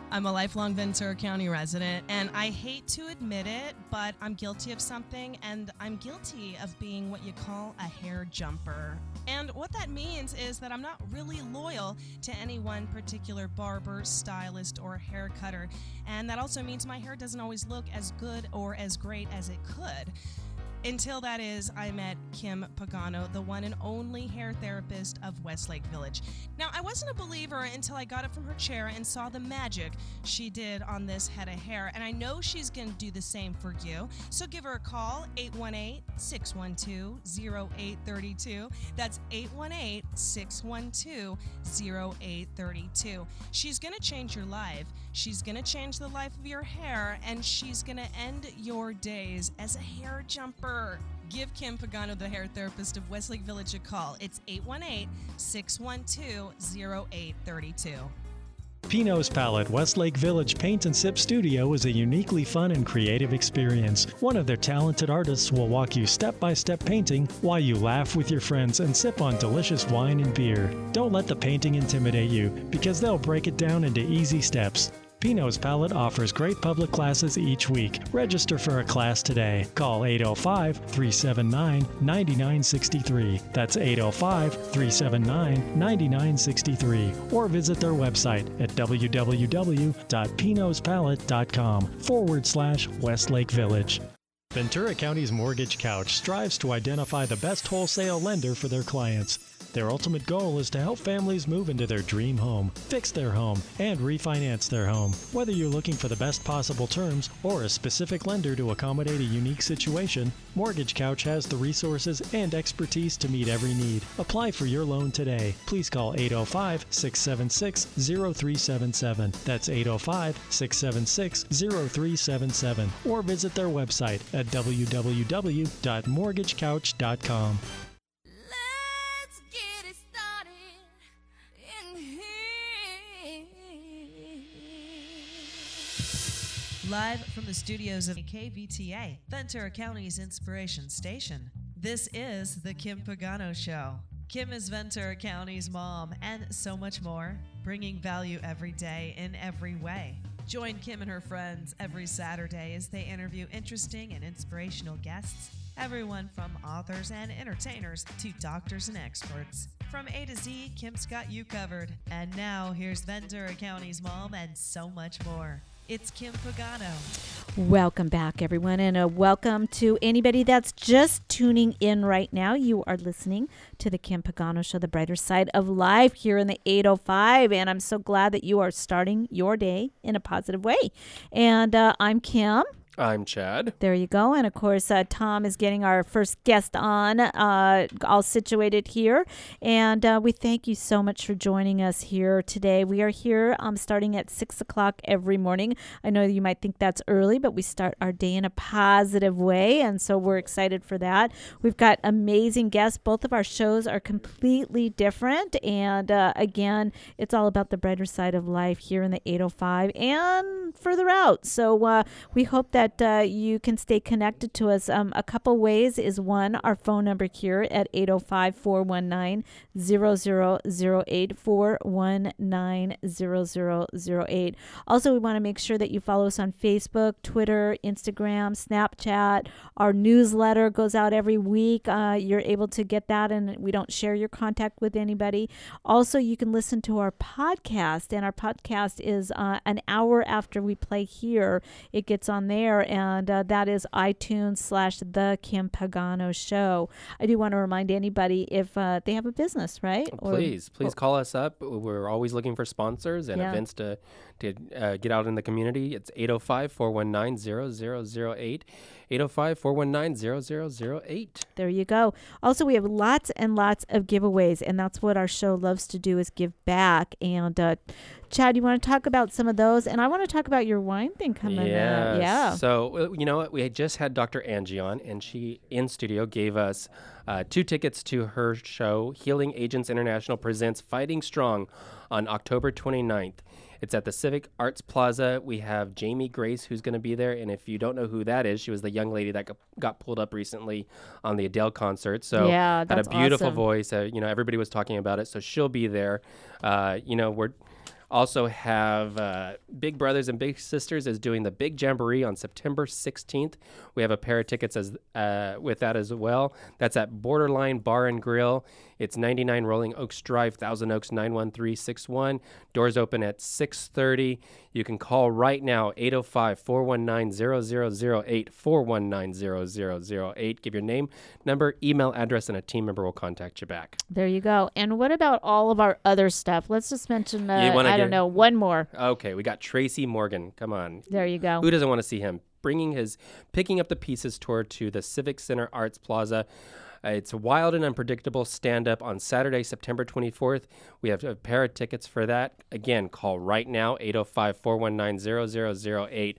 I'm a lifelong Ventura County resident, and I hate to admit it, but I'm guilty of something, and I'm guilty of being what you call a hair jumper. And what that means is that I'm not really loyal to any one particular barber, stylist, or hair cutter, and that also means my hair doesn't always look as good or as great as it could. Until that is, I met Kim Pagano, the one and only hair therapist of Westlake Village. Now, I wasn't a believer until I got up from her chair and saw the magic she did on this head of hair, and I know she's going to do the same for you. So give her a call, 818-612-0832. That's 818-612-0832. She's going to change your life. She's going to change the life of your hair, and she's going to end your days as a hair jumper. Give Kim Pagano, the hair therapist of Westlake Village, a call. It's 818-612-0832. Pino's Palette Westlake Village Paint and Sip Studio is a uniquely fun and creative experience. One of their talented artists will walk you step-by-step painting while you laugh with your friends and sip on delicious wine and beer. Don't let the painting intimidate you, because they'll break it down into easy steps. Pino's Palette offers great public classes each week. Register for a class today. Call 805-379-9963. That's 805-379-9963. Or visit their website at www.pinospalette.com/Westlake Village. Ventura County's Mortgage Couch strives to identify the best wholesale lender for their clients. Their ultimate goal is to help families move into their dream home, fix their home, and refinance their home. Whether you're looking for the best possible terms or a specific lender to accommodate a unique situation, Mortgage Couch has the resources and expertise to meet every need. Apply for your loan today. Please call 805-676-0377. That's 805-676-0377. Or visit their website at www.mortgagecouch.com. Live from the studios of KVTA, Ventura County's inspiration station. This is The Kim Pagano Show. Kim is Ventura County's mom and so much more, bringing value every day in every way. Join Kim and her friends every Saturday as they interview interesting and inspirational guests, everyone from authors and entertainers to doctors and experts. From A to Z, Kim's got you covered. And now, here's Ventura County's mom and so much more. It's Kim Pagano. Welcome back, everyone, and welcome to anybody that's just tuning in right now. You are listening to the Kim Pagano Show, the brighter side of life here in the 805, and I'm so glad that you are starting your day in a positive way. And I'm Kim. I'm Chad. There you go. And of course, Tom is getting our first guest on, all situated here. And we thank you so much for joining us here today. We are here starting at 6 o'clock every morning. I know you might think that's early, but we start our day in a positive way. And so we're excited for that. We've got amazing guests. Both of our shows are completely different. And again, it's all about the brighter side of life here in the 805 and further out. So we hope that you can stay connected to us. A couple ways is one, our phone number here at 805-419-0008, 419-0008. Also, we want to make sure that you follow us on Facebook, Twitter, Instagram, Snapchat. Our newsletter goes out every week. You're able to get that, and we don't share your contact with anybody. Also, you can listen to our podcast, and our podcast is an hour after we play here. It gets on there, and that is iTunes/The Kim Pagano Show. I do want to remind anybody if they have a business, right? Please call us up. We're always looking for sponsors and events to get out in the community. It's 805-419-0008. 805-419-0008. There you go. Also, we have lots and lots of giveaways, and that's what our show loves to do, is give back. And Chad, you want to talk about some of those? And I want to talk about your wine thing coming up. Yeah. So, you know what? We had just had Dr. Angie on, and she, in studio, gave us 2 tickets to her show, Healing Agents International Presents Fighting Strong, on October 29th. It's at the Civic Arts Plaza. We have Jamie Grace, who's going to be there. And if you don't know who that is, she was the young lady that got pulled up recently on the Adele concert. So yeah, had a beautiful awesome voice. Everybody was talking about it. So she'll be there. Also have Big Brothers and Big Sisters is doing the Big Jamboree on September 16th. We have a pair of tickets with that as well. That's at Borderline Bar and Grill. It's 99 Rolling Oaks Drive, Thousand Oaks 91361. Doors open at 6:30. You can call right now, 805-419-0008, 419-0008. Give your name, number, email address, and a team member will contact you back. There you go. And what about all of our other stuff? Let's just mention, one more. Okay, we got Tracy Morgan. Come on. There you go. Who doesn't want to see him? Picking up the pieces toward to the Civic Center Arts Plaza. It's wild and unpredictable stand-up on Saturday, September 24th. We have a pair of tickets for that. Again, call right now, 805-419-0008,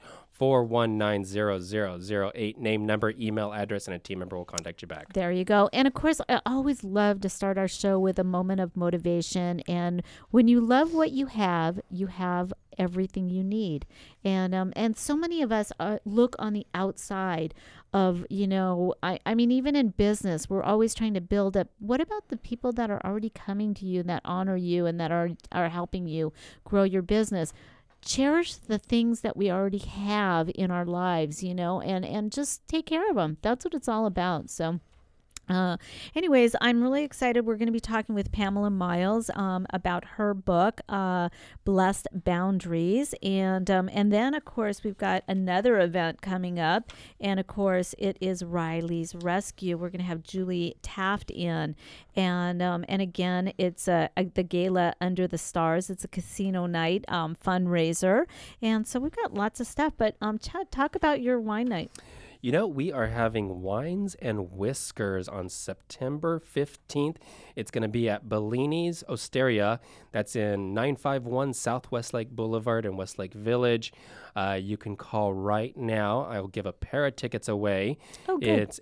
419-0008. Name, number, email address, and a team member will contact you back. There you go. And of course, I always love to start our show with a moment of motivation. And when you love what you have everything you need. And so many of us look on the outside of, I mean, even in business, we're always trying to build up. What about the people that are already coming to you, that honor you, and that are helping you grow your business? Cherish the things that we already have in our lives, and just take care of them. That's what it's all about. So anyways, I'm really excited. We're going to be talking with Pamela Miles about her book, Blessed Boundaries. And then, of course, we've got another event coming up. And, of course, it is Riley's Rescue. We're going to have Julie Taft in. And again, it's the Gala Under the Stars. It's a casino night fundraiser. And so we've got lots of stuff. But, Chad, talk about your wine night. We are having Wines and Whiskers on September 15th. It's going to be at Bellini's Osteria. That's in 951 South Westlake Boulevard in Westlake Village. You can call right now. I will give a pair of tickets away. Oh, good. It's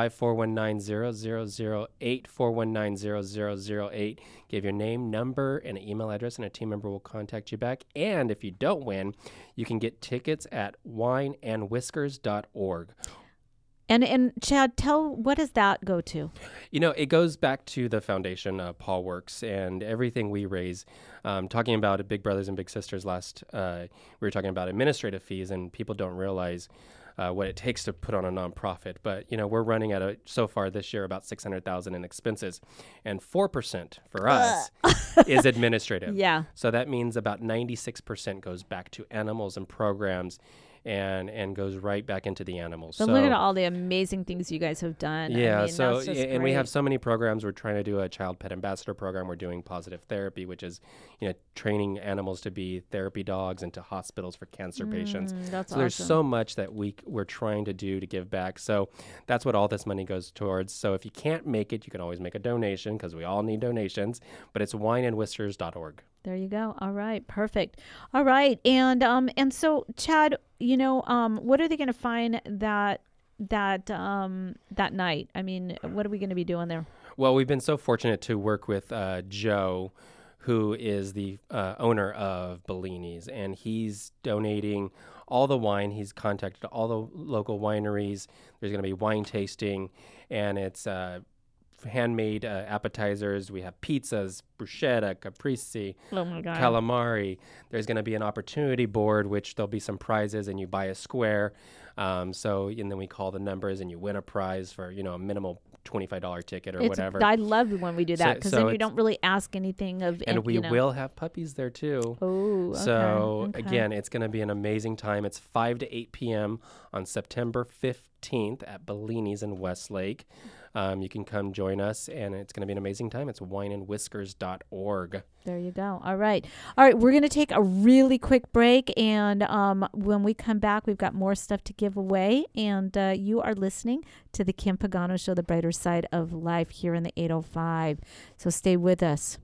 805-419-0008, 419-0008. Give your name, number, and an email address, and a team member will contact you back. And if you don't win, you can get tickets at wineandwhiskers.org. And Chad, what does that go to? It goes back to the foundation, Paul Works, and everything we raise. Talking about Big Brothers and Big Sisters we were talking about administrative fees, and people don't realize what it takes to put on a nonprofit. But, we're running at so far this year about $600,000 in expenses, and 4% for us is administrative. Yeah. So that means about 96% goes back to animals and programs, and goes right back into the animals. But look at all the amazing things you guys have done. Yeah, I mean, that's just and we great. have so many programs. We're trying to do a child pet ambassador program. We're doing positive therapy, which is, training animals to be therapy dogs into hospitals for cancer patients. That's so there's awesome. so much that we're trying to do to give back. So that's what all this money goes towards. So if you can't make it, you can always make a donation, because we all need donations. But it's wineandwhiskers.org. There you go. All right. Perfect. All right. And so, Chad, what are they going to find that night? I mean, what are we going to be doing there? Well, we've been so fortunate to work with Joe, who is the owner of Bellini's, and he's donating all the wine. He's contacted all the local wineries. There's going to be wine tasting, and it's handmade appetizers. We have pizzas, bruschetta, caprese, Oh my God. calamari. There's going to be an opportunity board, which there'll be some prizes, and you buy a square. And then we call the numbers, and you win a prize for a minimal $25 ticket or whatever. I love when we do that, because then you don't really ask anything of. And we will have puppies there too. Oh, okay. So Okay. again, it's going to be an amazing time. It's 5 to 8 p.m. on September 15th at Bellini's in Westlake. You can come join us, and it's going to be an amazing time. It's wineandwhiskers.org. There you go. All right. We're going to take a really quick break. And when we come back, we've got more stuff to give away. And you are listening to the Kim Pagano Show, the brighter side of life here in the 805. So stay with us.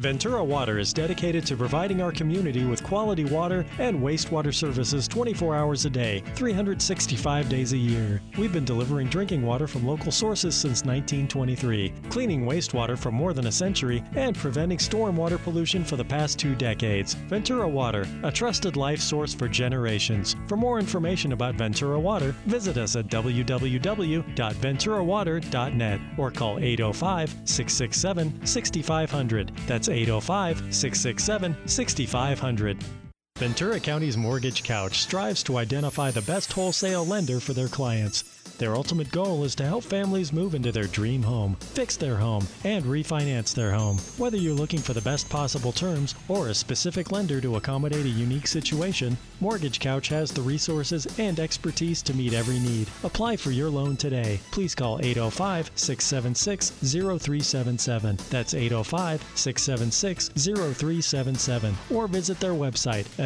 Ventura Water is dedicated to providing our community with quality water and wastewater services 24 hours a day, 365 days a year. We've been delivering drinking water from local sources since 1923, cleaning wastewater for more than a century, and preventing stormwater pollution for the past 2 decades. Ventura Water, a trusted life source for generations. For more information about Ventura Water, visit us at www.venturawater.net or call 805-667-6500. That's 805-667-6500. Ventura County's Mortgage Couch strives to identify the best wholesale lender for their clients. Their ultimate goal is to help families move into their dream home, fix their home, and refinance their home. Whether you're looking for the best possible terms or a specific lender to accommodate a unique situation, Mortgage Couch has the resources and expertise to meet every need. Apply for your loan today. Please call 805-676-0377. That's 805-676-0377. Or visit their website at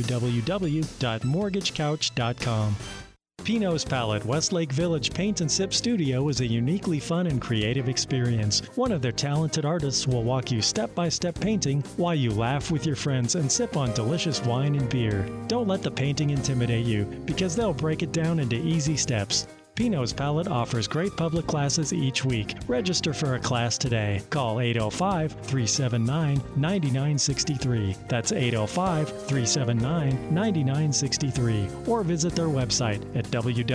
www.mortgagecouch.com. Pino's Palette Westlake Village Paint and Sip Studio is a uniquely fun and creative experience. One of their talented artists will walk you step-by-step painting while you laugh with your friends and sip on delicious wine and beer. Don't let the painting intimidate you, because they'll break it down into easy steps. Pino's Palette offers great public classes each week. Register for a class today. Call 805-379-9963. That's 805-379-9963. Or visit their website at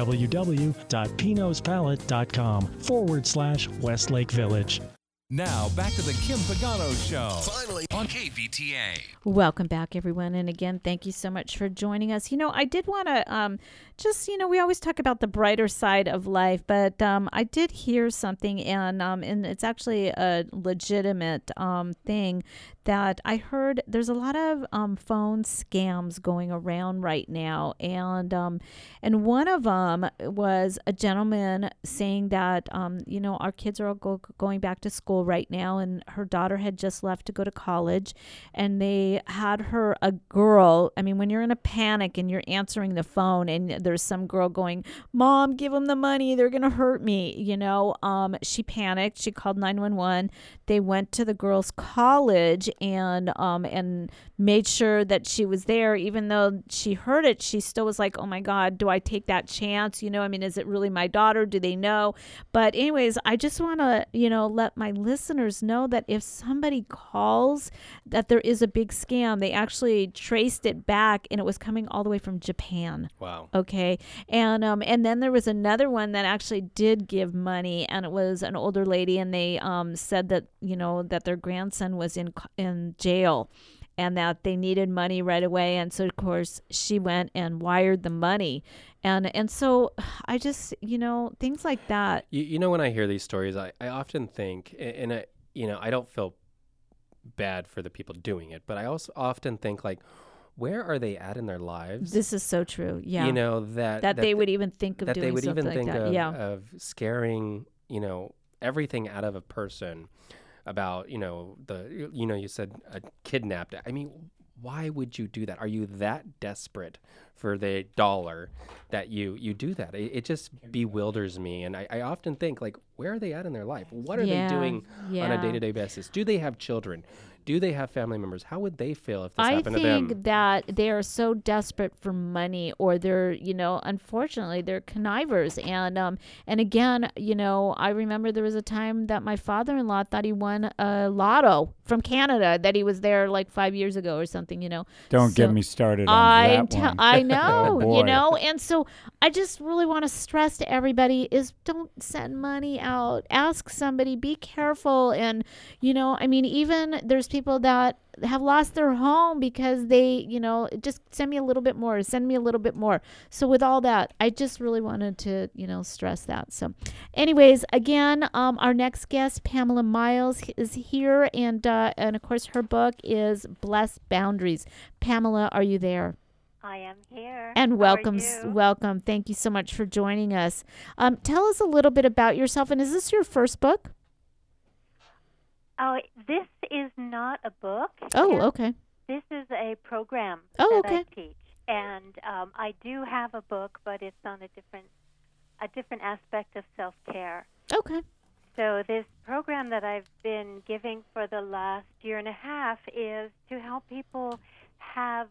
www.pinospalette.com/Westlake Village. Now, back to the Kim Pagano Show. Finally on KVTA. Welcome back, everyone. And again, thank you so much for joining us. I did want to we always talk about the brighter side of life, but I did hear something, and it's actually a legitimate thing that I heard. There's a lot of phone scams going around right now, and one of them was a gentleman saying that our kids are all going back to school right now, and her daughter had just left to go to college, and they had her a girl. I mean, when you're in a panic and you're answering the phone and there's some girl going, "Mom, give them the money, they're gonna hurt me," she panicked. She called 911. They went to the girl's college and made sure that she was there. Even though she heard it, she still was like, "Oh my God, do I take that chance? Is it really my daughter? Do they know?" But anyways, I just want to let my listeners know that if somebody calls that there is a big scam, they actually traced it back, and it was coming all the way from Japan. Wow. Okay. And then there was another one that actually did give money, and it was an older lady, and they said that that their grandson was in jail, and that they needed money right away. And so, of course, she went and wired the money. And so I just, things like that. When I hear these stories, I often think, and I don't feel bad for the people doing it, but I also often think, like, where are they at in their lives? This is so true. Yeah. That they would even think of that doing they would something even think like that. of scaring, everything out of a person about, you said kidnapped. I mean, why would you do that? Are you that desperate for the dollar that you do that? It just bewilders me. And I often think, like, where are they at in their life? What are they doing on a day-to-day basis? Do they have children? Do they have family members? How would they feel if this happened to them? I think that they are so desperate for money, or they're, unfortunately, they're connivers. And again, I remember there was a time that my father-in-law thought he won a lotto from Canada, that he was there like 5 years ago or something, Don't get me started on that one. I know, Oh, and so I just really want to stress to everybody is don't send money out. Ask somebody, be careful. And, even there's people that have lost their home because they, just send me a little bit more, send me a little bit more. So with all that, I just really wanted to, stress that. So anyways, again, our next guest, Pamela Miles, is here. And of course, her book is Blessed Boundaries. Pamela, are you there? I am here. And welcome. Welcome. Thank you so much for joining us. Tell us a little bit about yourself. And is this your first book? Oh, this is not a book. Oh, okay. This is a program that I teach. And I do have a book, but it's on a different aspect of self-care. Okay. So this program that I've been giving for the last year and a half is to help people have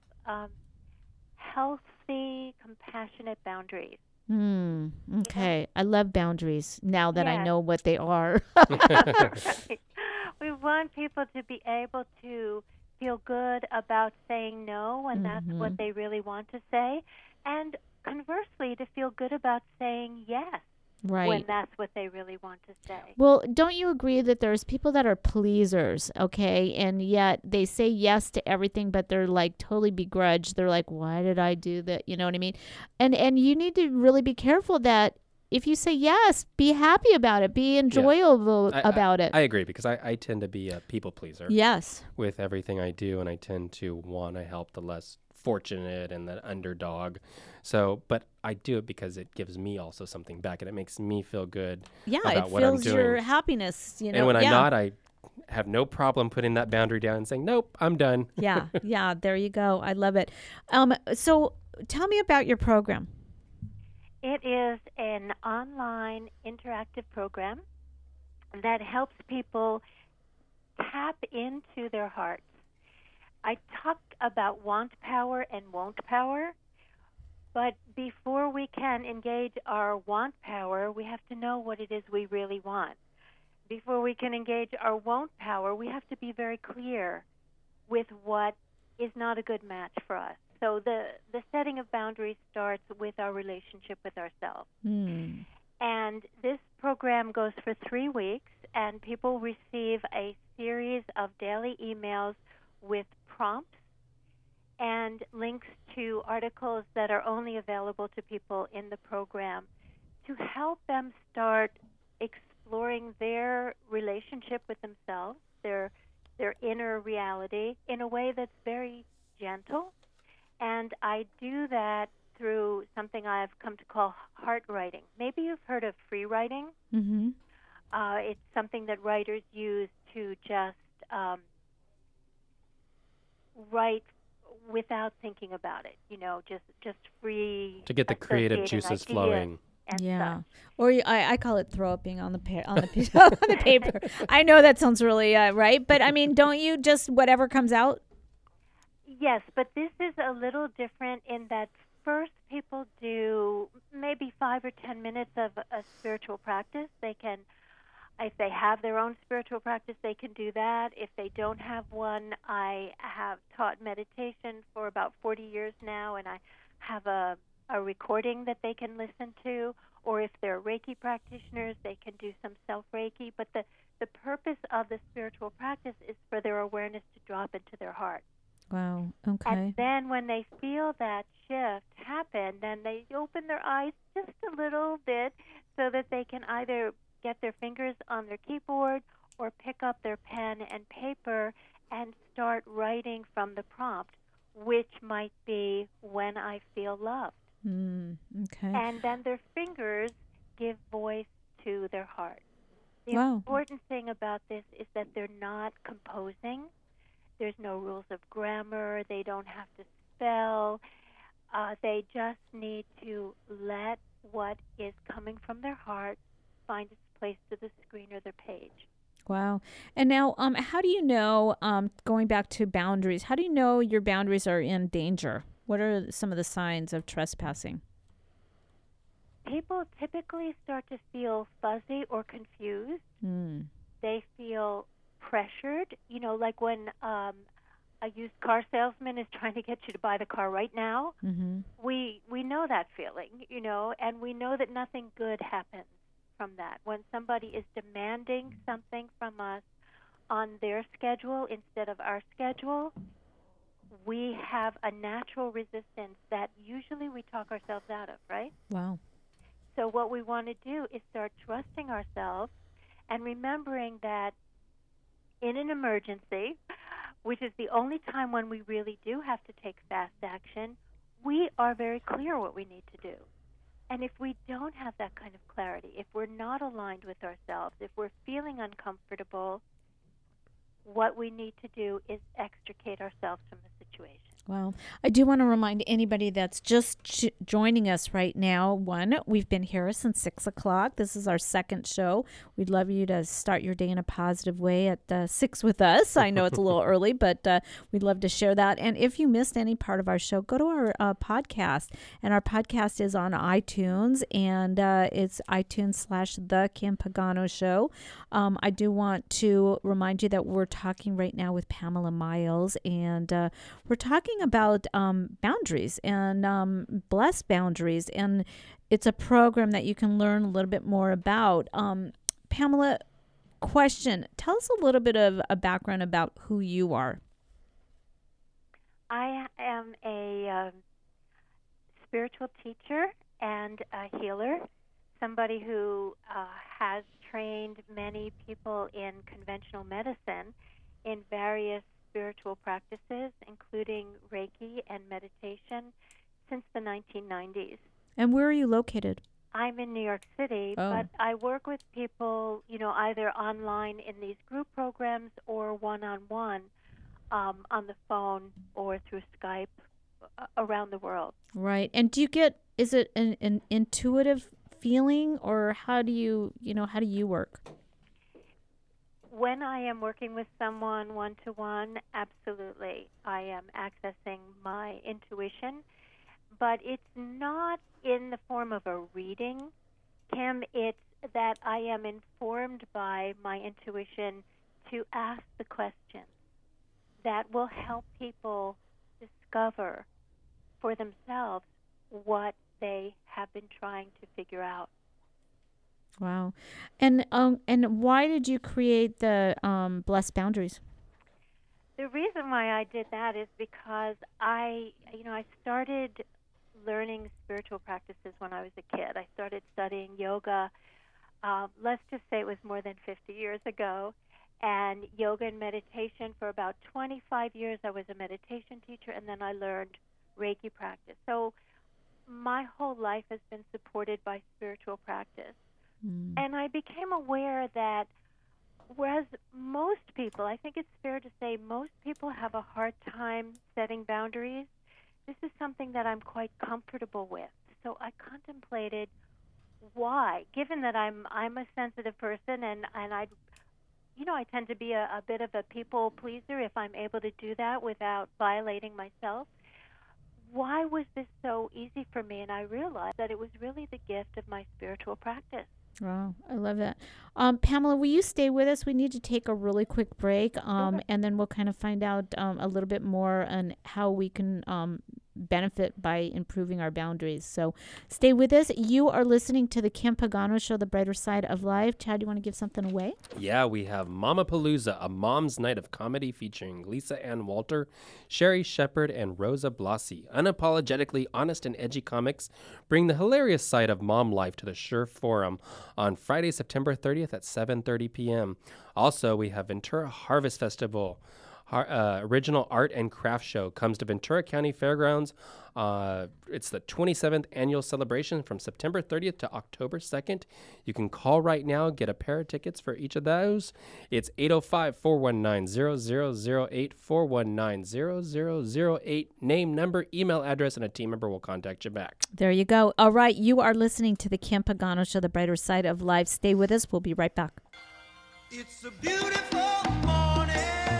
healthy, compassionate boundaries. Okay. I love boundaries now that I know what they are. Right. We want people to be able to feel good about saying no when that's what they really want to say, and conversely, to feel good about saying yes when that's what they really want to say. Well, don't you agree that there's people that are pleasers, okay, and yet they say yes to everything, but they're like totally begrudged. They're like, why did I do that? You know what I mean? And you need to really be careful that if you say yes, be happy about it, be enjoyable about it. I agree, because I tend to be a people pleaser. Yes. With everything I do, and I tend to want to help the less fortunate and the underdog. So, but I do it because it gives me also something back, and it makes me feel good about what I'm doing. It fills your happiness, you know. And when I'm not, I have no problem putting that boundary down and saying, nope, I'm done. Yeah, there you go. I love it. So tell me about your program. It is an online interactive program that helps people tap into their hearts. I talk about want power and won't power, but before we can engage our want power, we have to know what it is we really want. Before we can engage our won't power, we have to be very clear with what is not a good match for us. So the setting of boundaries starts with our relationship with ourselves. And this program goes for 3 weeks, and people receive a series of daily emails with prompts and links to articles that are only available to people in the program to help them start exploring their relationship with themselves, their inner reality, in a way that's very gentle. And I do that through something I've come to call heart writing. Maybe you've heard of free writing. It's something that writers use to just write without thinking about it. You know, just free to get the creative juices flowing. Such. Or I call it throw upping on the paper. I know that sounds really right, but I mean, don't you just whatever comes out? Yes, but this is a little different in that first people do maybe 5 or 10 minutes of a spiritual practice. They can, if they have their own spiritual practice, they can do that. If they don't have one, I have taught meditation for about 40 years now, and I have a recording that they can listen to. Or if they're Reiki practitioners, they can do some self-Reiki. But the purpose of the spiritual practice is for their awareness to drop into their heart. Wow, okay. And then when they feel that shift happen, then they open their eyes just a little bit so that they can either get their fingers on their keyboard or pick up their pen and paper and start writing from the prompt, which might be when I feel loved. Okay. And then their fingers give voice to their heart. The Wow. important thing about this is that they're not composing. There's no rules of grammar. They don't have to spell. They just need to let what is coming from their heart find its place to the screen or their page. Wow. And now, how do you know, going back to boundaries, how do you know your boundaries are in danger? What are some of the signs of trespassing? People typically start to feel fuzzy or confused. They feel pressured, you know, like when a used car salesman is trying to get you to buy the car right now. We know that feeling, you know, and we know that nothing good happens from that. When somebody is demanding something from us on their schedule instead of our schedule, we have a natural resistance that usually we talk ourselves out of, right? Wow. So what we want to do is start trusting ourselves and remembering that in an emergency, which is the only time when we really do have to take fast action, we are very clear what we need to do. And if we don't have that kind of clarity, if we're not aligned with ourselves, if we're feeling uncomfortable, what we need to do is extricate ourselves from the situation. Well, I do want to remind anybody that's just joining us right now, we've been here since 6 o'clock. This is our second show. We'd love you to start your day in a positive way at 6 with us. I know it's a little early, but we'd love to share that. And if you missed any part of our show, go to our podcast. And our podcast is on iTunes, and it's iTunes/The Kim Pagano Show. I do want to remind you that we're talking right now with Pamela Miles, and we're talking about boundaries and blessed boundaries, and it's a program that you can learn a little bit more about. Pamela, question, tell us a little bit of a background about who you are. I am a spiritual teacher and a healer, somebody who has trained many people in conventional medicine in various spiritual practices, including Reiki and meditation, since the 1990s. And where are you located? I'm in New York City, but I work with people, either online in these group programs or one-on-one on the phone or through Skype around the world. Right. And is it an intuitive feeling, or how do you work? When I am working with someone one-to-one, absolutely. I am accessing my intuition, but it's not in the form of a reading, Kim. It's that I am informed by my intuition to ask the questions that will help people discover for themselves what they have been trying to figure out. Wow. And why did you create the Blessed Boundaries? The reason why I did that is because I started learning spiritual practices when I was a kid. I started studying yoga, let's just say it was more than 50 years ago, and yoga and meditation for about 25 years. I was a meditation teacher, and then I learned Reiki practice. So my whole life has been supported by spiritual practice. And I became aware that whereas most people, I think it's fair to say most people have a hard time setting boundaries, this is something that I'm quite comfortable with. So I contemplated why, given that I'm a sensitive person and I tend to be a bit of a people pleaser if I'm able to do that without violating myself. Why was this so easy for me? And I realized that it was really the gift of my spiritual practice. Wow, I love that. Pamela, will you stay with us? We need to take a really quick break, and then we'll kind of find out a little bit more on how we can benefit by improving our boundaries. So stay with us. You are listening to the Kim Pagano Show, The Brighter Side of Life. Chad, do you want to give something away? Yeah, we have Mama Palooza, a mom's night of comedy featuring Lisa Ann Walter, Sherry Shepard, and Rosa Blasi. Unapologetically honest and edgy comics bring the hilarious side of mom life to the Sure Forum on Friday, September 30th at 7:30 p.m. Also, we have Ventura Harvest Festival. Original art and craft show comes to Ventura County Fairgrounds. It's the 27th annual celebration from September 30th to October 2nd. You can call right now, get a pair of tickets for each of those. It's 805-419-0008, 419-0008. Name, number, email address, and a team member will contact you back. There you go. All right, you are listening to the Kim Pagano Show, The Brighter Side of Life. Stay with us. We'll be right back. It's a beautiful morning.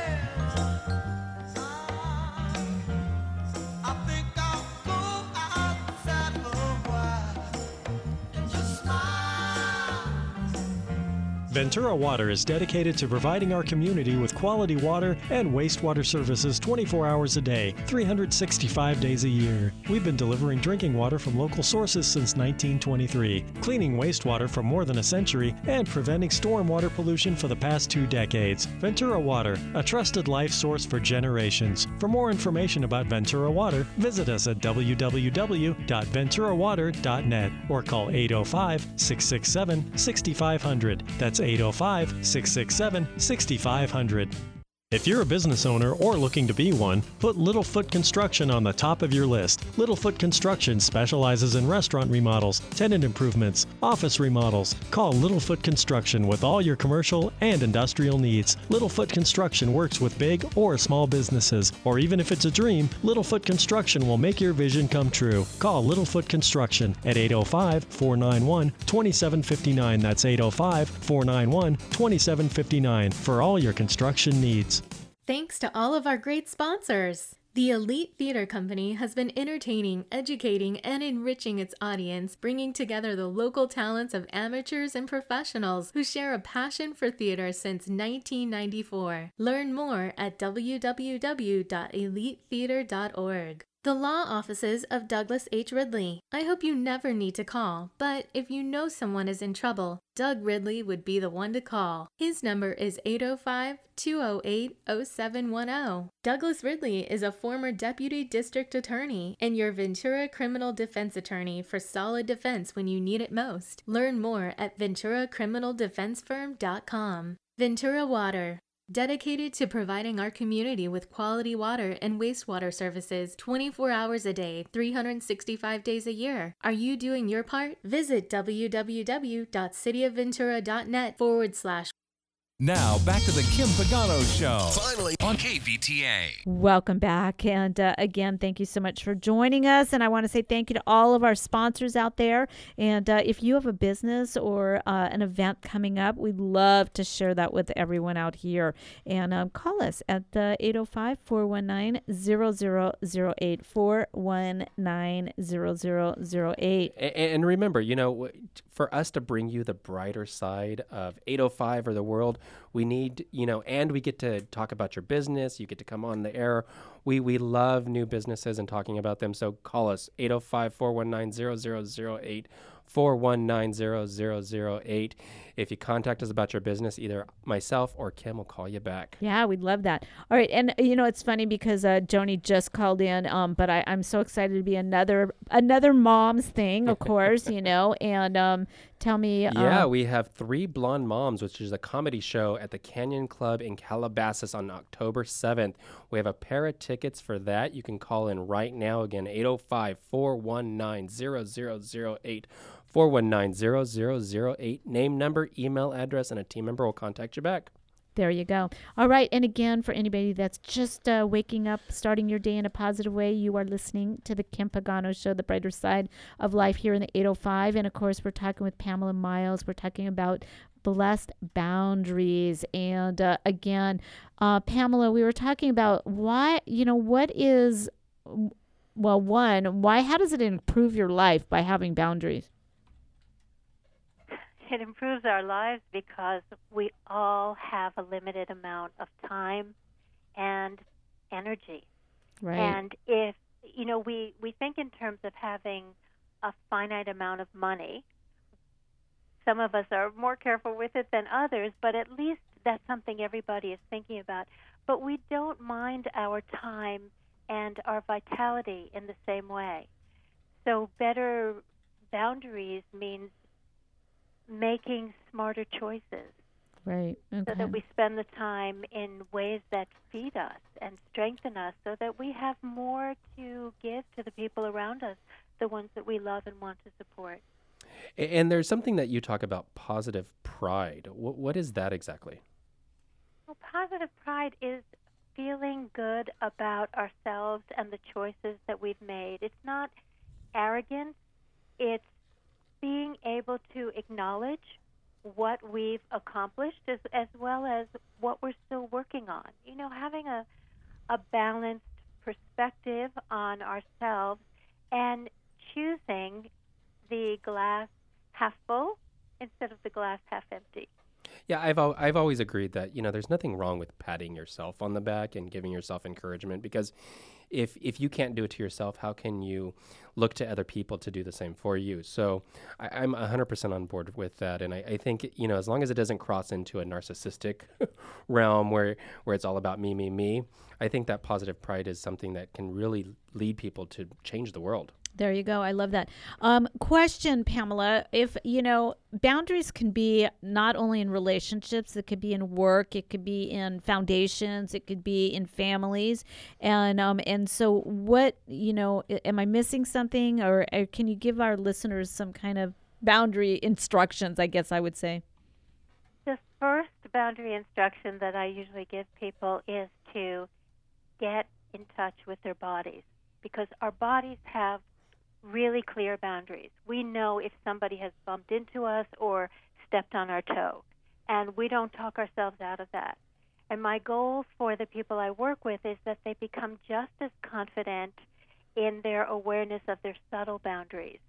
Ventura Water is dedicated to providing our community with quality water and wastewater services 24 hours a day, 365 days a year. We've been delivering drinking water from local sources since 1923, cleaning wastewater for more than a century, and preventing stormwater pollution for the past 2 decades. Ventura Water, a trusted life source for generations. For more information about Ventura Water, visit us at www.venturawater.net or call 805-667-6500. That's 805-667-6500. If you're a business owner or looking to be one, put Littlefoot Construction on the top of your list. Littlefoot Construction specializes in restaurant remodels, tenant improvements, office remodels. Call Littlefoot Construction with all your commercial and industrial needs. Littlefoot Construction works with big or small businesses, or even if it's a dream, Littlefoot Construction will make your vision come true. Call Littlefoot Construction at 805-491-2759. That's 805-491-2759 for all your construction needs. Thanks to all of our great sponsors. The Elite Theater Company has been entertaining, educating, and enriching its audience, bringing together the local talents of amateurs and professionals who share a passion for theater since 1994. Learn more at www.elitetheater.org. The law offices of Douglas H. Ridley. I hope you never need to call, but if you know someone is in trouble, Doug Ridley would be the one to call. His number is 805-208-0710. Douglas Ridley is a former deputy district attorney and your Ventura criminal defense attorney for solid defense when you need it most. Learn more at VenturaCriminalDefenseFirm.com. Ventura Water. Dedicated to providing our community with quality water and wastewater services 24 hours a day, 365 days a year. Are you doing your part? Visit www.cityofventura.net/. Now, back to the Kim Pagano Show. Finally on KVTA. Welcome back. And again, thank you so much for joining us. And I want to say thank you to all of our sponsors out there. And if you have a business or an event coming up, we'd love to share that with everyone out here. And call us at 805-419-0008, 419-0008. And remember, you know, for us to bring you the brighter side of 805 or the world, we need, you know, and we get to talk about your business. You get to come on the air. We love new businesses and talking about them. So call us 805-419-0008, 419-0008. If you contact us about your business, either myself or Kim will call you back. Yeah, we'd love that. All right. And, you know, it's funny because Joni just called in, but I'm so excited to be another mom's thing, of course, you know, and tell me. Yeah, we have Three Blonde Moms, which is a comedy show at the Canyon Club in Calabasas on October 7th. We have a pair of tickets for that. You can call in right now. Again, 805-419-0008. 419-0008. Name, number, email address, and a team member will contact you back. There you go. All right. And again, for anybody that's just waking up, starting your day in a positive way, you are listening to the Kim Pagano Show, the brighter side of life here in the 805. And of course, we're talking with Pamela Miles. We're talking about blessed boundaries. And again, Pamela, we were talking about why, you know, what is, well, one, why, how does it improve your life by having boundaries? It improves our lives because we all have a limited amount of time and energy. Right. And if, you know, we think in terms of having a finite amount of money. Some of us are more careful with it than others, but at least that's something everybody is thinking about. But we don't mind our time and our vitality in the same way. So better boundaries means making smarter choices. Right. Okay. So that we spend the time in ways that feed us and strengthen us so that we have more to give to the people around us, the ones that we love and want to support. And there's something that you talk about, positive pride. What is that exactly? Well, positive pride is feeling good about ourselves and the choices that we've made. It's not arrogance. It's being able to acknowledge what we've accomplished as well as what we're still working on. You know, having a balanced perspective on ourselves and choosing the glass half full instead of the glass half empty. Yeah, I've always agreed that, you know, there's nothing wrong with patting yourself on the back and giving yourself encouragement, because if you can't do it to yourself, how can you look to other people to do the same for you? So I'm 100% on board with that. And I think, you know, as long as it doesn't cross into a narcissistic realm where it's all about me, I think that positive pride is something that can really lead people to change the world. There you go. I love that. Question, Pamela, if, boundaries can be not only in relationships, it could be in work, it could be in foundations, it could be in families. And so what, am I missing something, or can you give our listeners some kind of boundary instructions, I guess I would say? The first boundary instruction that I usually give people is to get in touch with their bodies, because our bodies have really clear boundaries. We know if somebody has bumped into us or stepped on our toe, and we don't talk ourselves out of that. And my goal for the people I work with is that they become just as confident in their awareness of their subtle boundaries.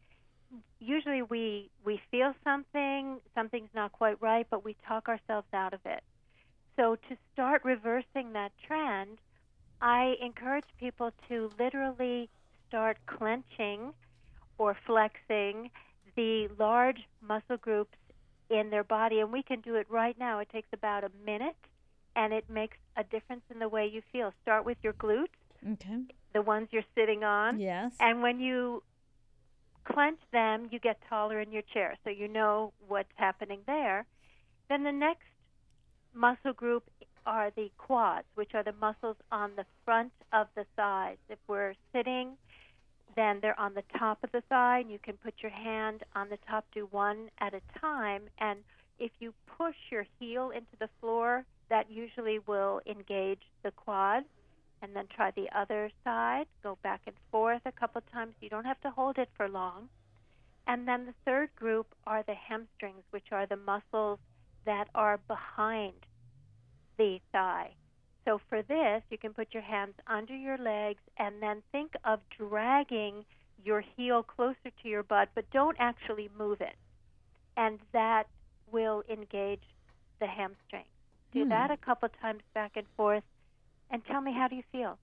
Usually we feel something's not quite right, but we talk ourselves out of it. So to start reversing that trend, I encourage people to literally start clenching or flexing the large muscle groups in their body. And we can do it right now. It takes about a minute, and it makes a difference in the way you feel. Start with your glutes, the ones you're sitting on. Yes. And when you clench them, you get taller in your chair, so you know what's happening there. Then the next muscle group are the quads, which are the muscles on the front of the thighs. If we're sitting, then they're on the top of the thigh, and you can put your hand on the top, do one at a time. And if you push your heel into the floor, that usually will engage the quad. And then try the other side, go back and forth a couple times. You don't have to hold it for long. And then the third group are the hamstrings, which are the muscles that are behind the thigh. So for this, you can put your hands under your legs and then think of dragging your heel closer to your butt, but don't actually move it. And that will engage the hamstrings. Do that a couple times back and forth, and tell me, how do you feel?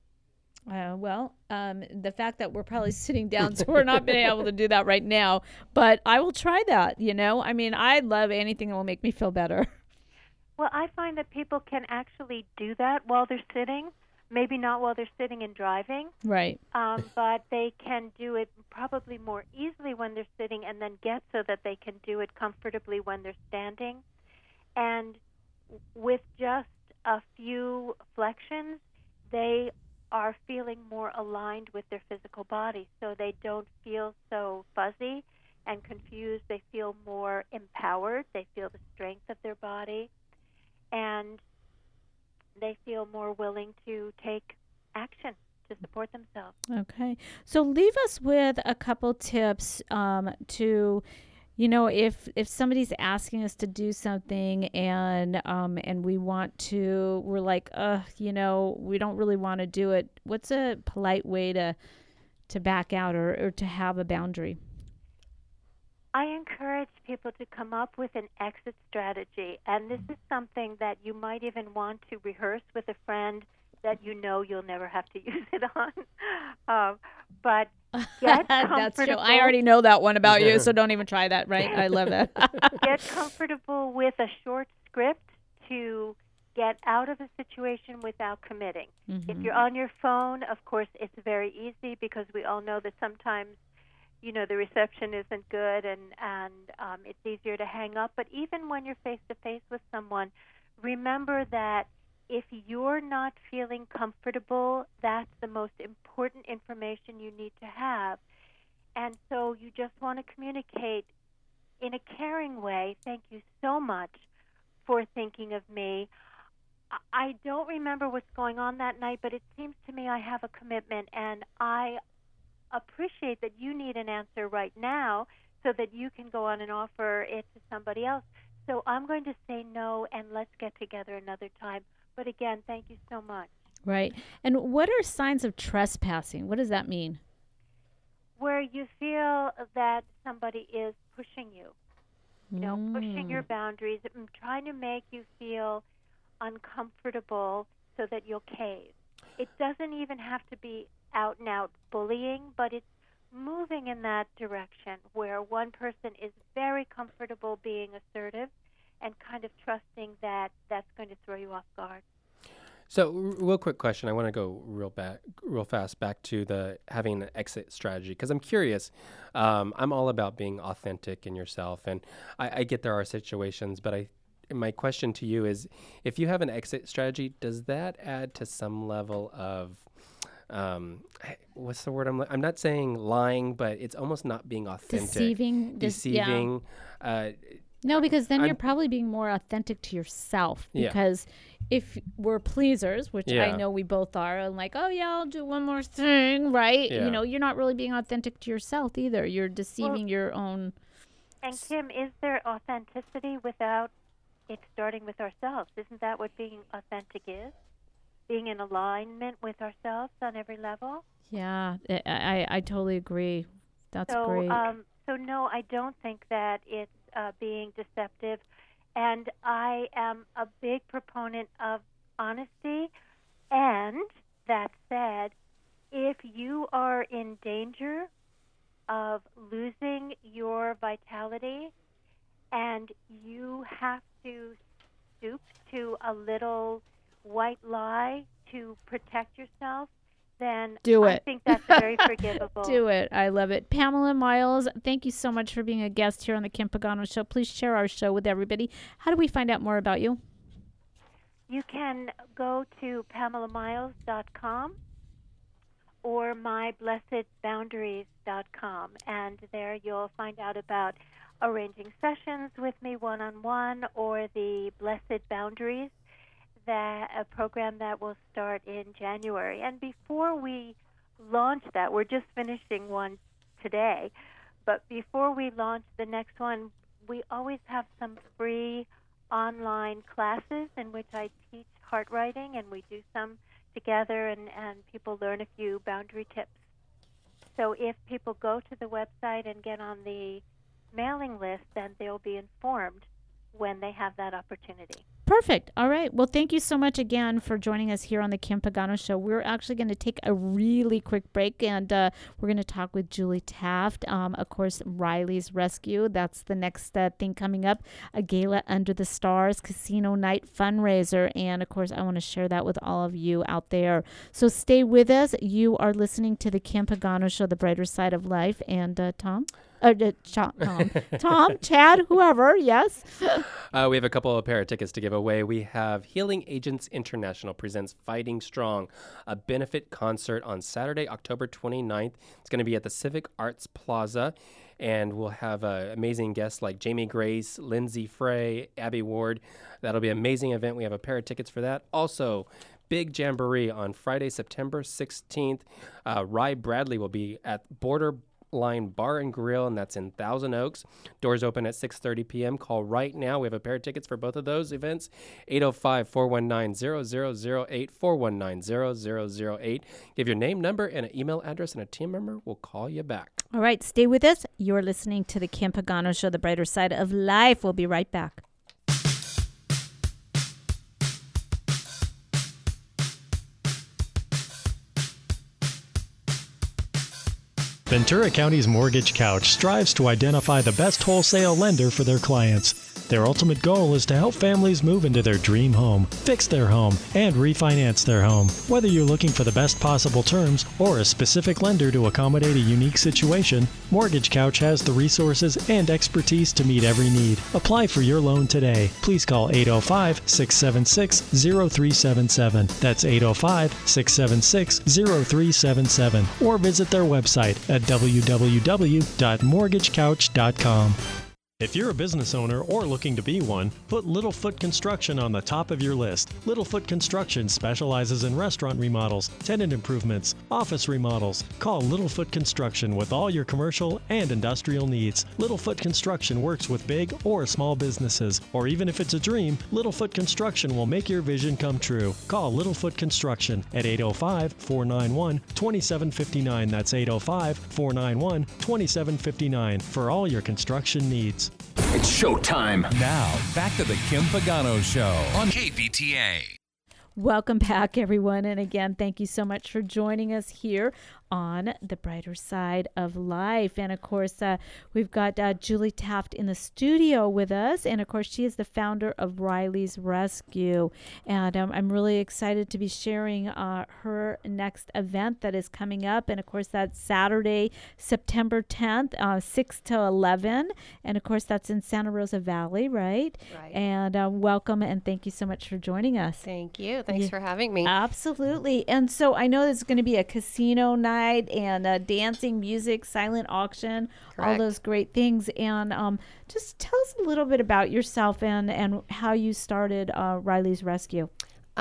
The fact that we're probably sitting down, so we're not being able to do that right now, but I will try that, I mean, I love anything that will make me feel better. Well, I find that people can actually do that while they're sitting, maybe not while they're sitting and driving. Right. But they can do it probably more easily when they're sitting, and then get so that they can do it comfortably when they're standing. And with just a few flexions, they are feeling more aligned with their physical body, so they don't feel so fuzzy and confused. They feel more empowered. They feel the strength of their body, and they feel more willing to take action to support themselves. Okay. So leave us with a couple tips to, if somebody's asking us to do something and we're like, we don't really want to do it. What's a polite way to back out or to have a boundary? I encourage people to come up with an exit strategy, and this is something that you might even want to rehearse with a friend that you'll never have to use it on. But get comfortable. That's true. I already know that one about you, so don't even try that, right? I love that. Get comfortable with a short script to get out of a situation without committing. Mm-hmm. If you're on your phone, of course, it's very easy, because we all know that sometimes the reception isn't good, and it's easier to hang up. But even when you're face-to-face with someone, remember that if you're not feeling comfortable, that's the most important information you need to have. And so you just want to communicate in a caring way. Thank you so much for thinking of me. I don't remember what's going on that night, but it seems to me I have a commitment, and I appreciate that you need an answer right now so that you can go on and offer it to somebody else. So I'm going to say no, and let's get together another time. But again, thank you so much. Right. And what are signs of trespassing? What does that mean? Where you feel that somebody is pushing you, pushing your boundaries, trying to make you feel uncomfortable so that you'll cave. It doesn't even have to be out-and-out bullying, but it's moving in that direction where one person is very comfortable being assertive and kind of trusting that that's going to throw you off guard. So, real quick question. I want to go real fast back to the having an exit strategy, because I'm curious. I'm all about being authentic in yourself, and I get there are situations, but my question to you is, if you have an exit strategy, does that add to some level of what's the word? I'm not saying lying, but it's almost not being authentic. Deceiving. Yeah. No, because then you're probably being more authentic to yourself. Because if we're pleasers, which I know we both are, and like, oh yeah, I'll do one more thing, right? Yeah. You know, you're not really being authentic to yourself either. You're deceiving your own. And Kim, is there authenticity without it starting with ourselves? Isn't that what being authentic is? Being in alignment with ourselves on every level? Yeah, I totally agree. That's great. So no, I don't think that it's being deceptive. And I am a big proponent of honesty. And that said, if you are in danger of losing your vitality and you have to stoop to a little white lie to protect yourself, then I think that's very forgivable. Do it. I love it. Pamela Miles, thank you so much for being a guest here on the Kim Pagano Show. Please share our show with everybody. How do we find out more about you? You can go to PamelaMiles.com or myblessedboundaries.com, and there you'll find out about arranging sessions with me one-on-one or the Blessed Boundaries, a program that will start in January. And before we launch that, we're just finishing one today, but before we launch the next one, we always have some free online classes in which I teach heart writing, and we do some together, and people learn a few boundary tips. So if people go to the website and get on the mailing list, then they'll be informed when they have that opportunity. Perfect. All right. Well, thank you so much again for joining us here on the Kim Pagano Show. We're actually going to take a really quick break, and we're going to talk with Julie Taft. Of course, Riley's Rescue. That's the next thing coming up. A Gala Under the Stars Casino Night fundraiser. And, of course, I want to share that with all of you out there. So stay with us. You are listening to the Kim Pagano Show, The Brighter Side of Life. And Tom, Chad, whoever, yes. We have a couple of pair of tickets to give away. We have Healing Agents International presents Fighting Strong, a benefit concert on Saturday, October 29th. It's going to be at the Civic Arts Plaza, and we'll have amazing guests like Jamie Grace, Lindsay Frey, Abby Ward. That'll be an amazing event. We have a pair of tickets for that. Also, Big Jamboree on Friday, September 16th. Rye Bradley will be at Borderline Bar and Grill, and that's in Thousand Oaks. Doors open at 6:30 p.m. Call right now. We have a pair of tickets for both of those events. 805-419-0008, 419-0008. Give your name, number, and an email address, and a team member will call you back. All right, stay with us. You're listening to the Kim Pagano Show, The Brighter Side of Life. We'll be right back. Ventura County's Mortgage Couch strives to identify the best wholesale lender for their clients. Their ultimate goal is to help families move into their dream home, fix their home, and refinance their home. Whether you're looking for the best possible terms or a specific lender to accommodate a unique situation, Mortgage Couch has the resources and expertise to meet every need. Apply for your loan today. Please call 805-676-0377. That's 805-676-0377. Or visit their website at www.mortgagecouch.com. If you're a business owner or looking to be one, put Littlefoot Construction on the top of your list. Littlefoot Construction specializes in restaurant remodels, tenant improvements, office remodels. Call Littlefoot Construction with all your commercial and industrial needs. Littlefoot Construction works with big or small businesses, or even if it's a dream, Littlefoot Construction will make your vision come true. Call Littlefoot Construction at 805-491-2759. That's 805-491-2759 for all your construction needs. It's showtime. Now, back to the Kim Pagano Show on KVTA. Welcome back, everyone. And again, thank you so much for joining us here on the brighter side of life. And of course, we've got Julie Taft in the studio with us. And of course, she is the founder of Riley's Rescue. And I'm really excited to be sharing her next event that is coming up. And of course, that's Saturday, September 10th, 6 to 11. And of course, that's in Santa Rosa Valley, right? Right. And welcome and thank you so much for joining us. Thank you. Thanks for having me. Absolutely. And so I know there's going to be a casino night and dancing, music, silent auction, Correct. all those great things. And just tell us a little bit about yourself and how you started Riley's Rescue.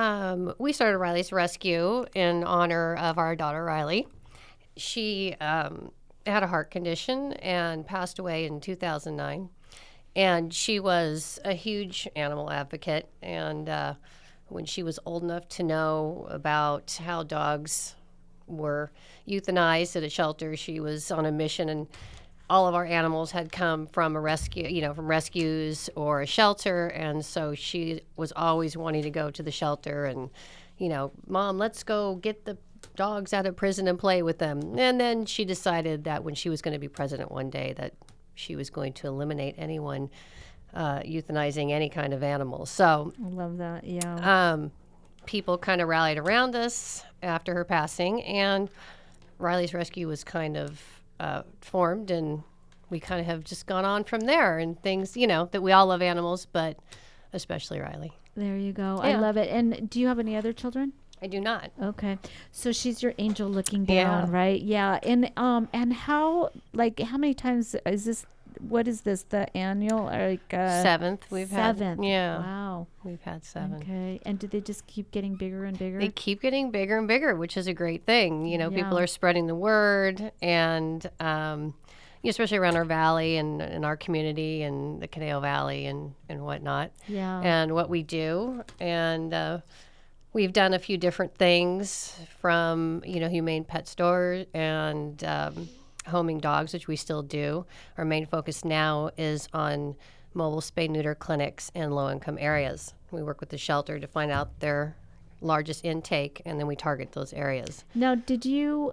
We started Riley's Rescue in honor of our daughter, Riley. She had a heart condition and passed away in 2009. And she was a huge animal advocate. And when she was old enough to know about how dogs were euthanized at a shelter, she was on a mission, and all of our animals had come from a rescue, from rescues or a shelter. And so she was always wanting to go to the shelter and, Mom, let's go get the dogs out of prison and play with them. And then she decided that when she was going to be president one day that she was going to eliminate anyone euthanizing any kind of animal. So I love that. Yeah. People kind of rallied around us after her passing, and Riley's Rescue was kind of formed, and we kind of have just gone on from there. And things, that we all love animals, but especially Riley. There you go. Yeah. I love it. And do you have any other children? I do not. Okay. So she's your angel looking down, right? Yeah. And how many times is this? What is this? The annual, seventh? We've seventh. had. Yeah. Wow. We've had 7. Okay. And do they just keep getting bigger and bigger? They keep getting bigger and bigger, which is a great thing. People are spreading the word, and especially around our valley and in our community and the Conejo Valley and whatnot. Yeah. And what we do. And we've done a few different things from, humane pet stores and homing dogs, which we still do. Our main focus now is on mobile spay-neuter clinics in low-income areas. We work with the shelter to find out their largest intake, and then we target those areas. Now, did you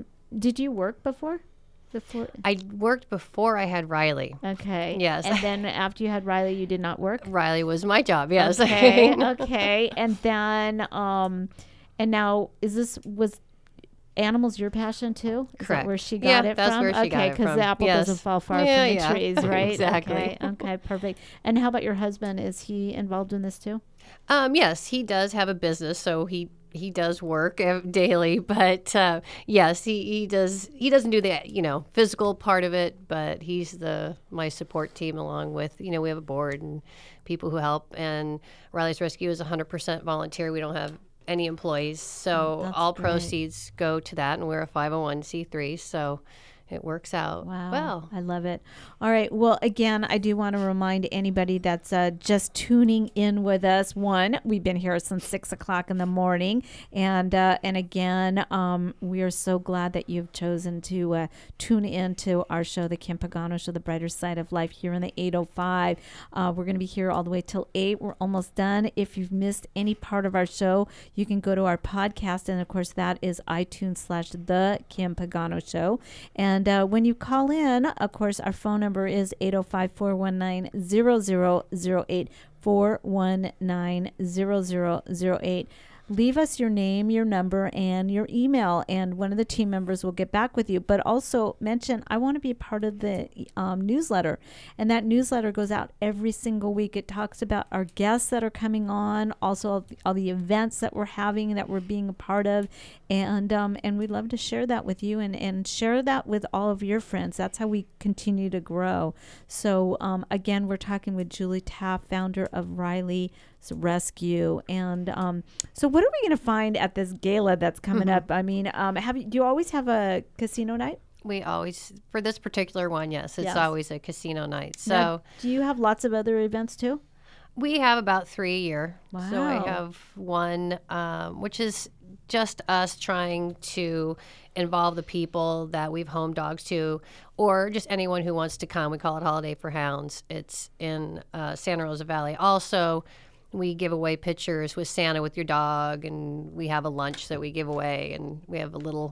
work before? I worked before I had Riley. Okay. Yes. And then after you had Riley, you did not work? Riley was my job, yes. Okay. Okay. And then, and now was animals your passion too? Is Correct. that where she got it that's from? where she got it from. Because the apple doesn't fall far from the trees, right? Exactly. Okay, perfect. And how about your husband? Is he involved in this too? Yes, he does have a business, so he does work daily. But yes, he does. He doesn't do the physical part of it, but he's my support team along with we have a board and people who help. And Riley's Rescue is 100% volunteer. We don't have any employees, so all proceeds go to that, and we're a 501c3, so it works out well. I love it. All right. Well, again, I do want to remind anybody that's just tuning in with us. One, we've been here since 6 o'clock in the morning. And again, we are so glad that you've chosen to tune in to our show, The Kim Pagano Show, The Brighter Side of Life, here in the 805. We're going to be here all the way till 8. We're almost done. If you've missed any part of our show, you can go to our podcast. And, of course, that is iTunes/The Kim Pagano Show. And when you call in, of course, our phone number is 805-419-0008, 419-0008. Leave us your name, your number, and your email, and one of the team members will get back with you. But also mention, I want to be a part of the newsletter. And that newsletter goes out every single week. It talks about our guests that are coming on, also all the events that we're having, that we're being a part of. And we'd love to share that with you and share that with all of your friends. That's how we continue to grow. So, again, we're talking with Julie Taft, founder of Riley's Rescue. And so what are we going to find at this gala that's coming up? I mean, do you always have a casino night? We always, for this particular one, yes, it's always a casino night. So, now, do you have lots of other events too? We have about 3 a year. Wow. So I have one, which is just us trying to involve the people that we've homed dogs to, or just anyone who wants to come. We call it Holiday for Hounds. It's in Santa Rosa Valley. Also, we give away pictures with Santa with your dog, and we have a lunch that we give away, and we have a little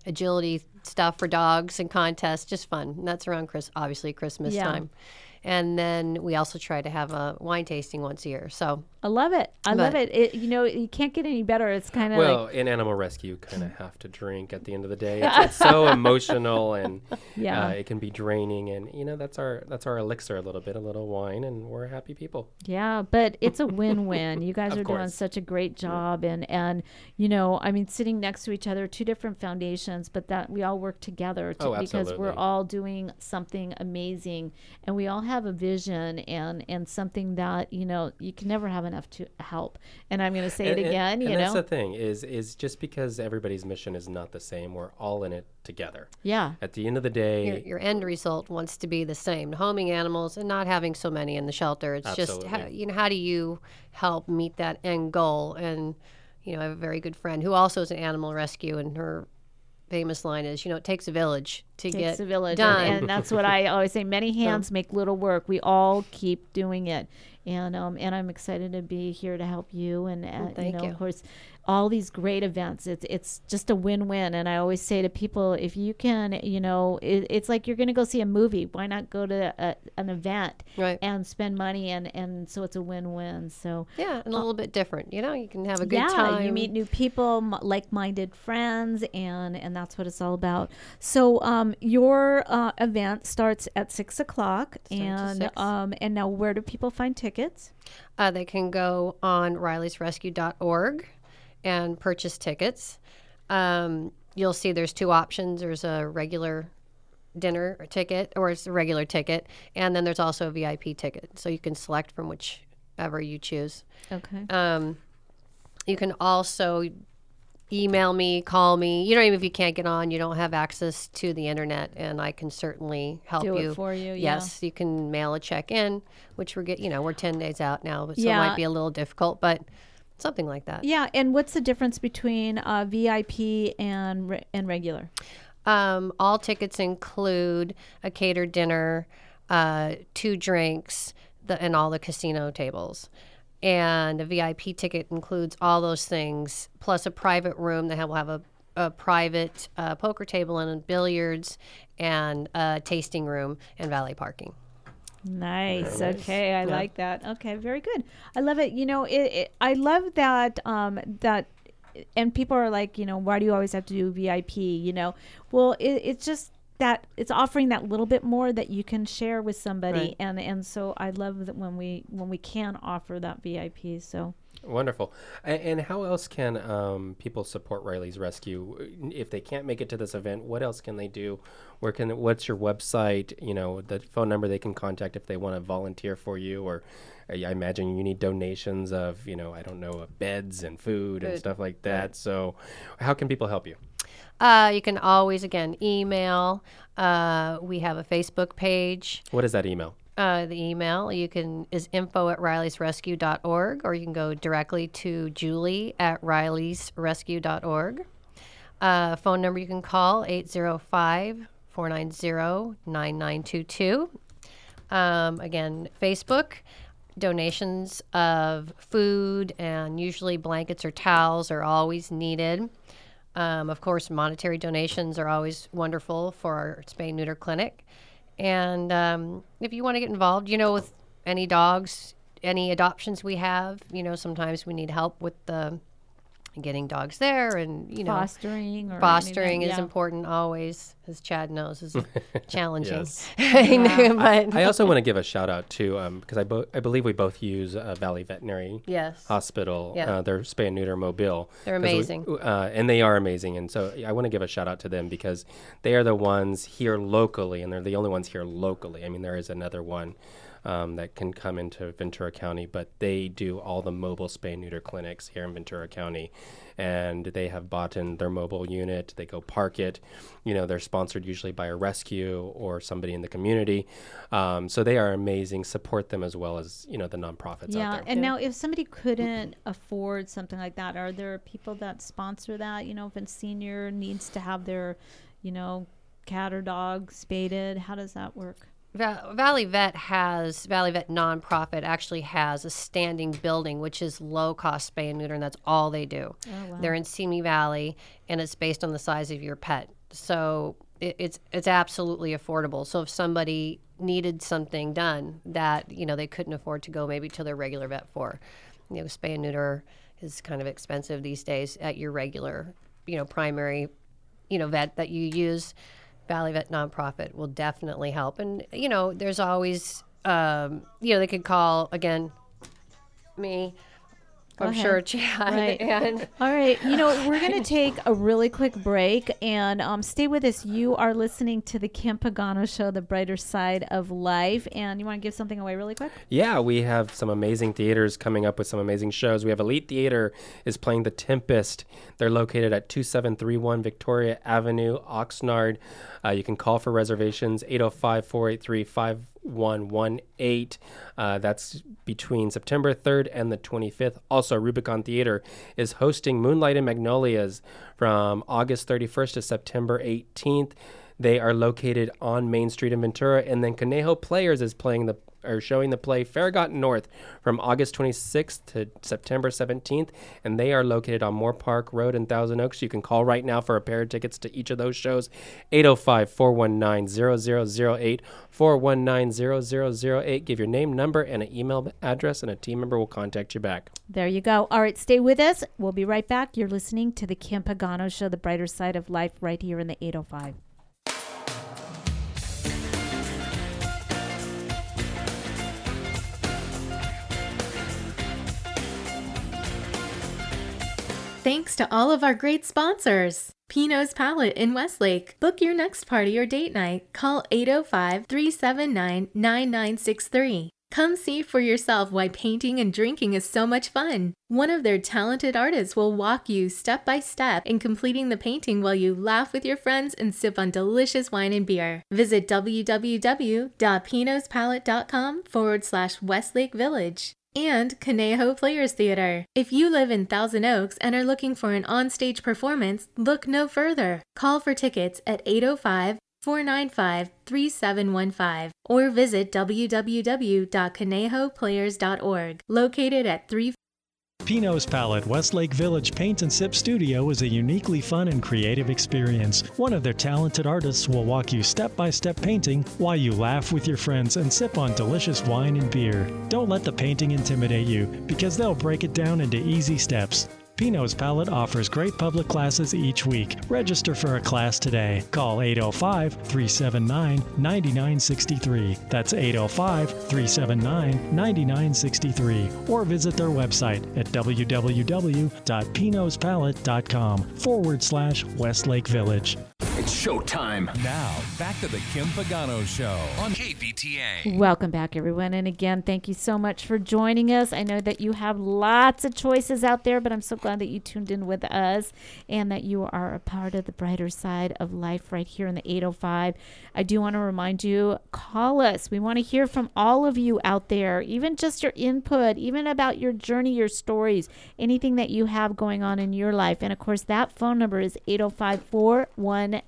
agility stuff for dogs and contests, just fun. And that's around obviously Christmas time. And then we also try to have a wine tasting once a year. So I love it. I love it. You can't get any better. It's kind of in animal rescue, you kind of have to drink at the end of the day. It's so emotional, and it can be draining. And that's our elixir a little wine, and we're happy people. Yeah, but it's a win-win. You guys are doing such a great job, and sitting next to each other, two different foundations, but that we all work together because we're all doing something amazing, and we all have a vision and something that you can never have enough to help. And I'm going to say it again. And that's the thing is just because everybody's mission is not the same, we're all in it together. Yeah. At the end of the day, your end result wants to be the same: homing animals and not having so many in the shelter. It's just how do you help meet that end goal? And I have a very good friend who also is an animal rescue, and her famous line is, it takes a village to get done. And that's what I always say. Many hands make little work. We all keep doing it. And I'm excited to be here to help you. And thank you. Of course, all these great events. It's just a win-win. And I always say to people, if you can, it's like you're going to go see a movie. Why not go to an event and spend money? And so it's a win-win. So and a little bit different. You can have a good time. You meet new people, like-minded friends, and that's what it's all about. So your event starts at 6:00, and now where do people find tickets? They can go on RileysRescue.org and purchase tickets. You'll see there's two options. There's a regular dinner ticket, or it's a regular ticket, and then there's also a VIP ticket. So you can select from whichever you choose. Okay. You can also email me, call me. Even if you can't get on, you don't have access to the internet, and I can certainly help do it for you. Yes, you can mail a check in, which we're 10 days out now, so it might be a little difficult, but something like that. Yeah, and what's the difference between VIP and regular? All tickets include a catered dinner, 2 drinks, and all the casino tables. And a VIP ticket includes all those things, plus a private room that will have a private poker table and billiards, and a tasting room and valet parking. Nice. Okay, I like that. Okay, very good. I love it. I love that. And people are like, why do you always have to do VIP? Well, it's just that it's offering that little bit more that you can share with somebody, and so I love that when we can offer that VIP. So wonderful. And how else can people support Riley's Rescue if they can't make it to this event? What else can they do? What's your website? The phone number they can contact if they want to volunteer for you, or I imagine you need donations of beds and food and stuff like that. Right. So how can people help you? You can always, again, email. We have a Facebook page. What is that email? The email is info@rileysrescue.org, or you can go directly to julie@rileysrescue.org. Phone number you can call, 805-490-9922. Again, Facebook. Donations of food and usually blankets or towels are always needed. Of course, monetary donations are always wonderful for our spay neuter clinic. And if you want to get involved, with any dogs, any adoptions we have, sometimes we need help with getting dogs there, and fostering is important always, as Chad knows, is challenging. But I also want to give a shout out to because I believe we both use Valley Veterinary Hospital, their spay and neuter mobile. They're amazing, and they are amazing. And so I want to give a shout out to them because they are the ones here locally, and they're the only ones here locally. I mean, there is another one that can come into Ventura County, but they do all the mobile spay and neuter clinics here in Ventura County, and they have bought in their mobile unit. They go park it. They're sponsored usually by a rescue or somebody in the community. So they are amazing. Support them as well as, the nonprofits out there. And now if somebody couldn't afford something like that, are there people that sponsor that? If a senior needs to have their, cat or dog spaded, how does that work? Valley Vet nonprofit actually has a standing building, which is low-cost spay and neuter, and that's all they do. Oh, wow. They're in Simi Valley, and it's based on the size of your pet. So it's absolutely affordable. So if somebody needed something done that, they couldn't afford to go maybe to their regular vet for, spay and neuter is kind of expensive these days at your regular, primary, vet that you use. Valley Vet nonprofit will definitely help. And, there's always, they could call, again, me. I'm sure Chad. Right. And all right. We're going to take a really quick break and stay with us. You are listening to the Kim Pagano Show, The Brighter Side of Life. And you want to give something away really quick? Yeah, we have some amazing theaters coming up with some amazing shows. We have Elite Theater is playing The Tempest. They're located at 2731 Victoria Avenue, Oxnard. You can call for reservations, 805-483-5118. That's between September 3rd and the 25th. Also, Rubicon Theater is hosting Moonlight and Magnolias from August 31st to September 18th. They are located on Main Street in Ventura. And then Conejo Players is showing the play Farragut North from August 26th to September 17th, and they are located on Moore Park Road in Thousand Oaks. You can call right now for a pair of tickets to each of those shows, 805-419-0008, 419-0008. Give your name, number, and an email address, and a team member will contact you back. There you go. All right, stay with us. We'll be right back. You're listening to the Kim Pagano Show, The Brighter Side of Life, right here in the 805. Thanks to all of our great sponsors. Pino's Palette in Westlake. Book your next party or date night. Call 805-379-9963. Come see for yourself why painting and drinking is so much fun. One of their talented artists will walk you step by step in completing the painting while you laugh with your friends and sip on delicious wine and beer. Visit www.pinospalette.com/Westlake Village. And Conejo Players Theater. If you live in Thousand Oaks and are looking for an onstage performance, look no further. Call for tickets at 805-495-3715 or visit www.conejoplayers.org. Located at 3 Pino's Palette Westlake Village Paint and Sip Studio is a uniquely fun and creative experience. One of their talented artists will walk you step-by-step painting while you laugh with your friends and sip on delicious wine and beer. Don't let the painting intimidate you, because they'll break it down into easy steps. Pino's Palette offers great public classes each week. Register for a class today. Call 805-379-9963. That's 805-379-9963. Or visit their website at www.pinospalette.com/Westlake Village. It's showtime. Now, back to the Kim Pagano Show on KVTA. Welcome back, everyone. And again, thank you so much for joining us. I know that you have lots of choices out there, but I'm so glad that you tuned in with us and that you are a part of the brighter side of life right here in the 805. I do want to remind you, call us. We want to hear from all of you out there, even just your input, even about your journey, your stories, anything that you have going on in your life. And of course, that phone number is 805-419-0008,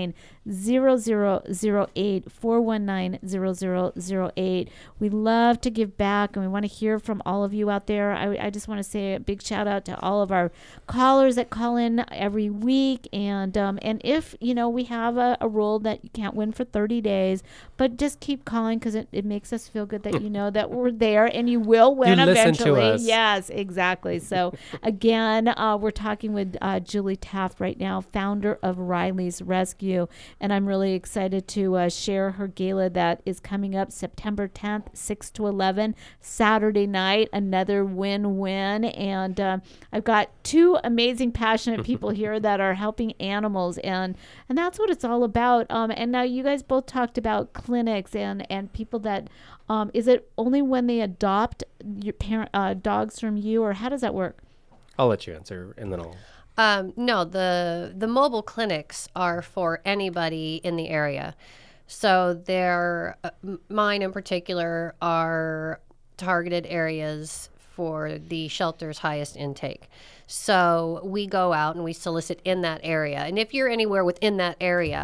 419-0008. We love to give back, and we want to hear from all of you out there. I just want to say a big shout out to all of our callers that call in every week. And if, we have a rule that you can't win for 30 days, but just keep calling, because it makes us feel good that you know that we're there, and you will win eventually. Listen to us. Yes, exactly. So again, we're talking with Julie Taft right now, founder of Riley's Rescue. And I'm really excited to share her gala that is coming up September 10th, 6 to 11, Saturday night, another win-win. And I've got two amazing, passionate people here that are helping animals. And that's what it's all about. And now you guys both talked about clinics and people that, is it only when they adopt your dogs from you, or how does that work? I'll let you answer, and then I'll... No, the mobile clinics are for anybody in the area. So mine in particular are targeted areas for the shelter's highest intake. So we go out and we solicit in that area. And if you're anywhere within that area,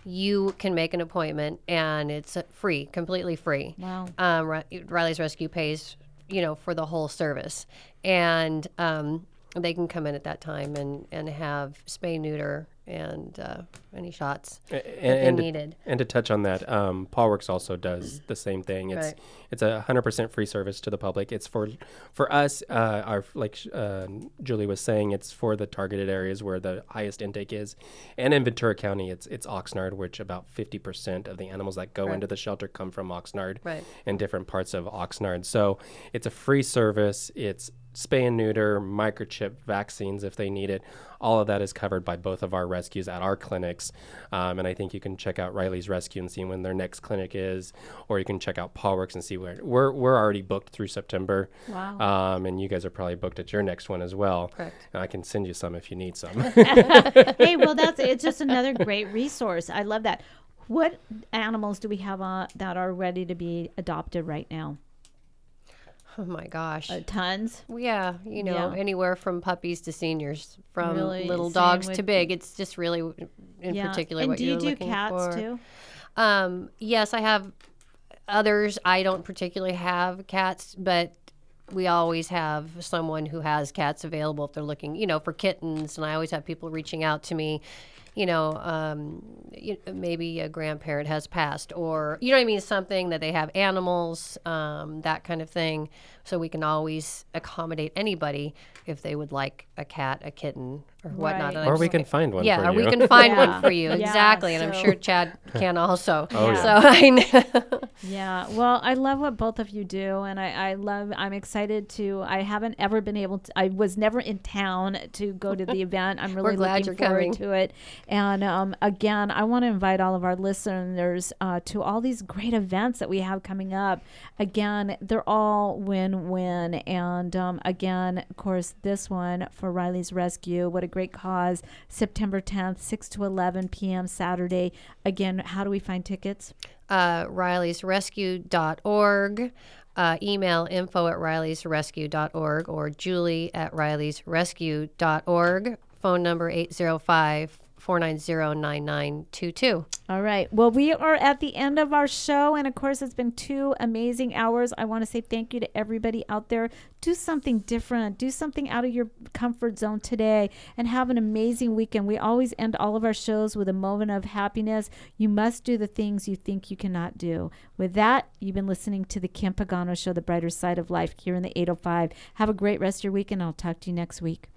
you can make an appointment, and it's free, completely free. Wow. Riley's Rescue pays, for the whole service. And they can come in at that time and have spay, neuter, and any shots and needed. And to touch on that, PawWorks also does the same thing. It's a 100% free service to the public. It's for us, Julie was saying, it's for the targeted areas where the highest intake is. And in Ventura County, it's Oxnard, which about 50% of the animals that go into the shelter come from Oxnard and different parts of Oxnard. So it's a free service. It's spay and neuter, microchip, vaccines if they need it. All of that is covered by both of our rescues at our clinics. And I think you can check out Riley's Rescue and see when their next clinic is, or you can check out PawWorks and see where we're already booked through September. Wow. And you guys are probably booked at your next one as well. Correct. And I can send you some if you need some. Hey, well, it's just another great resource. I love that. What animals do we have that are ready to be adopted right now? Oh my gosh. Tons? Yeah, anywhere from puppies to seniors, from really, little dogs to big. It's just really in particular and what you're looking for. And do you do cats too? Yes, I have others. I don't particularly have cats, but we always have someone who has cats available if they're looking, for kittens. And I always have people reaching out to me. Maybe a grandparent has passed, or something that they have animals, that kind of thing. So we can always accommodate anybody if they would like a cat, a kitten, or whatnot. Or we can find one for you. Yeah, or we can find one for you. Exactly. And I'm sure Chad can also. So I know. Yeah. Well, I love what both of you do. And I'm excited I haven't ever been able to, I was never in town to go to the event. I'm really looking forward to it. And again, I want to invite all of our listeners to all these great events that we have coming up. Again, they're all win-win. And again, of course, this one for Riley's Rescue, what a great cause. September 10th, 6 to 11 p.m. Saturday. Again, how do we find tickets? RileysRescue.org. Email info@rileysrescue.org or Julie@rileysrescue.org. Phone number 805-490-9922. All right. Well, we are at the end of our show. And of course, it's been 2 amazing hours. I want to say thank you to everybody out there. Do something different. Do something out of your comfort zone today and have an amazing weekend. We always end all of our shows with a moment of happiness. You must do the things you think you cannot do. With that, you've been listening to the Kim Pagano Show, The Brighter Side of Life, here in the 805. Have a great rest of your week, and I'll talk to you next week.